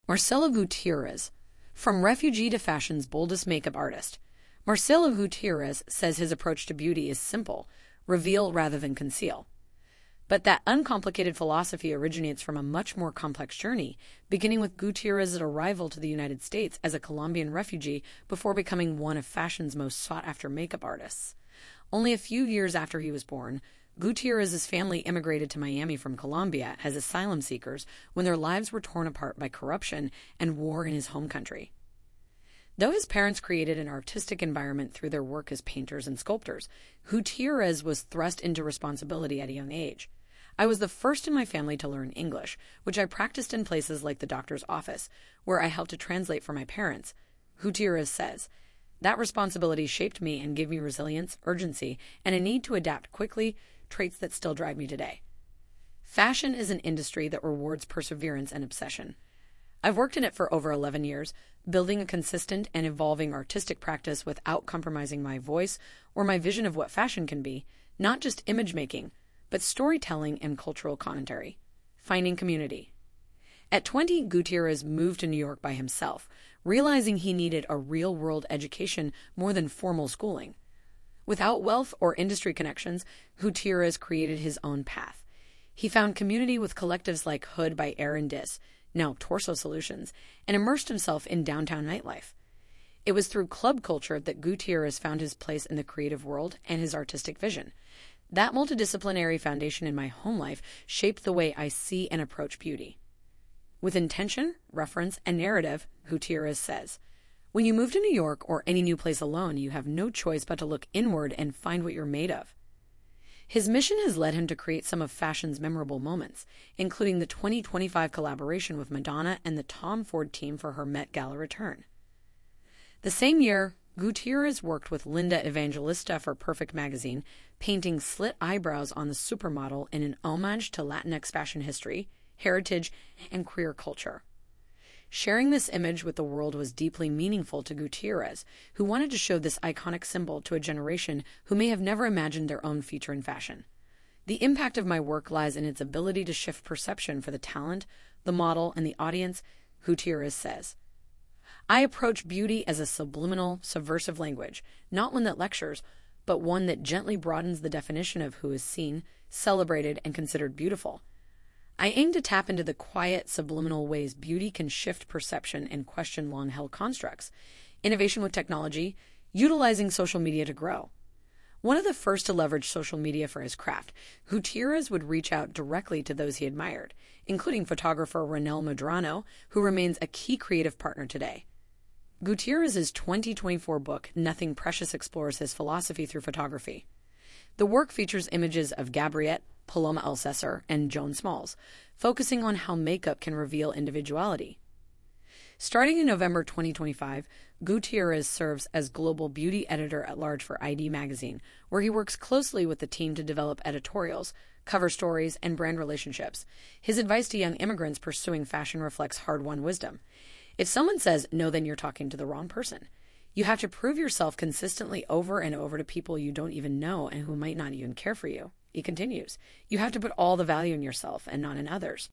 Marcelo Gutierrez, from refugee to fashion's boldest makeup artist. Marcelo Gutierrez says his approach to beauty is simple, reveal rather than conceal. But that uncomplicated philosophy originates from a much more complex journey, beginning with Gutierrez's arrival to the United States as a Colombian refugee before becoming one of fashion's most sought-after makeup artists. Only a few years after he was born, Gutierrez's family immigrated to Miami from Colombia as asylum seekers when their lives were torn apart by corruption and war in his home country. Though his parents created an artistic environment through their work as painters and sculptors, Gutierrez was thrust into responsibility at a young age. I was the first in my family to learn English, which I practiced in places like the doctor's office, where I helped to translate for my parents. Gutierrez says, that responsibility shaped me and gave me resilience, urgency, and a need to adapt quickly, traits that still drive me today. Fashion is an industry that rewards perseverance and obsession. I've worked in it for over 11 years, building a consistent and evolving artistic practice without compromising my voice or my vision of what fashion can be, not just image making, but storytelling and cultural commentary. Finding community. At 20, Gutierrez moved to New York by himself, realizing he needed a real-world education more than formal schooling. Without wealth or industry connections, Gutierrez created his own path. He found community with collectives like Hood by Aaron Diss, now Torso Solutions, and immersed himself in downtown nightlife. It was through club culture that Gutierrez found his place in the creative world and his artistic vision. That multidisciplinary foundation in my home life shaped the way I see and approach beauty. With intention, reference, and narrative, Gutierrez says, when you move to New York or any new place alone, you have no choice but to look inward and find what you're made of. His mission has led him to create some of fashion's memorable moments, including the 2025 collaboration with Madonna and the Tom Ford team for her Met Gala return. The same year, Gutierrez worked with Linda Evangelista for Perfect Magazine, painting slit eyebrows on the supermodel in an homage to Latinx fashion history, heritage, and queer culture. Sharing this image with the world was deeply meaningful to Gutierrez, who wanted to show this iconic symbol to a generation who may have never imagined their own future in fashion. The impact of my work lies in its ability to shift perception for the talent, the model, and the audience, Gutierrez says. I approach beauty as a subliminal, subversive language, not one that lectures, but one that gently broadens the definition of who is seen, celebrated, and considered beautiful. I aim to tap into the quiet, subliminal ways beauty can shift perception and question long-held constructs. Innovation with technology, utilizing social media to grow. One of the first to leverage social media for his craft, Gutierrez would reach out directly to those he admired, including photographer Ronel Medrano, who remains a key creative partner today. Gutierrez's 2024 book, Nothing Precious, explores his philosophy through photography. The work features images of Gabriette, Paloma Alcesser, and Joan Smalls, focusing on how makeup can reveal individuality. Starting in November 2025, Gutierrez serves as global beauty editor-at-large for ID Magazine, where he works closely with the team to develop editorials, cover stories, and brand relationships. His advice to young immigrants pursuing fashion reflects hard-won wisdom. If someone says, no, then you're talking to the wrong person. You have to prove yourself consistently over and over to people you don't even know and who might not even care for you. He continues, you have to put all the value in yourself and not in others.